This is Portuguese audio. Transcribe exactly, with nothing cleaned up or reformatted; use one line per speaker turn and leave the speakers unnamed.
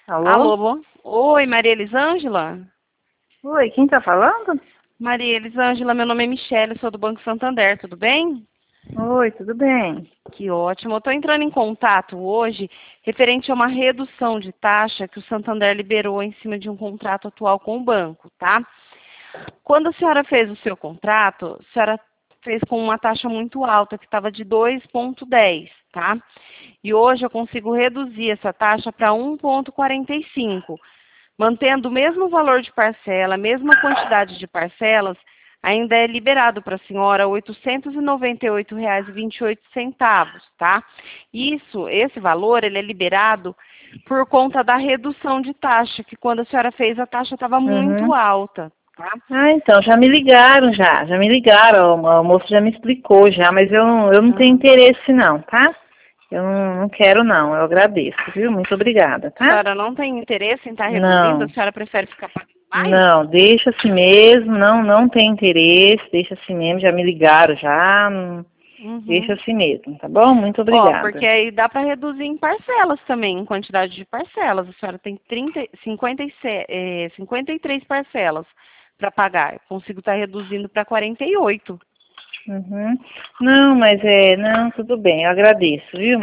Alô?
Alô, bo- oi, Maria Elisângela?
Oi, quem tá falando?
Maria Elisângela, meu nome é Michele, sou do Banco Santander, tudo bem?
Oi, tudo bem?
Que ótimo. Eu estou entrando em contato hoje referente a uma redução de taxa que o Santander liberou em cima de um contrato atual com o banco, tá? Quando a senhora fez o seu contrato, a senhora fez com uma taxa muito alta, que estava de dois vírgula dez, tá? E hoje eu consigo reduzir essa taxa para um vírgula quarenta e cinco. Mantendo o mesmo valor de parcela, a mesma quantidade de parcelas, ainda é liberado para a senhora oitocentos e noventa e oito reais e vinte e oito centavos, tá? Isso, esse valor, ele é liberado por conta da redução de taxa, que quando a senhora fez a taxa estava muito
Uhum.
alta, tá?
Ah, então, já me ligaram já, já me ligaram, o o moço já me explicou já, mas eu, não- eu não tenho
Aham.
interesse não, tá? Eu não, não quero não, eu agradeço, viu? Muito obrigada,
A
tá?
senhora não tem interesse em estar reduzindo? A
Não,
senhora prefere ficar pagando mais?
não, deixa assim mesmo, não, não tem interesse, deixa assim mesmo, já me ligaram já, não- deixa
Uhum.
assim mesmo, tá bom? Muito
Ó, porque
obrigada.
aí dá para reduzir em parcelas também, em quantidade de parcelas. A senhora tem trinta, cinquenta e sete, eh, cinquenta e três parcelas para pagar. Eu consigo estar reduzindo para quarenta e oito.
Uhum. Não, mas é, não, tudo bem, eu agradeço, viu?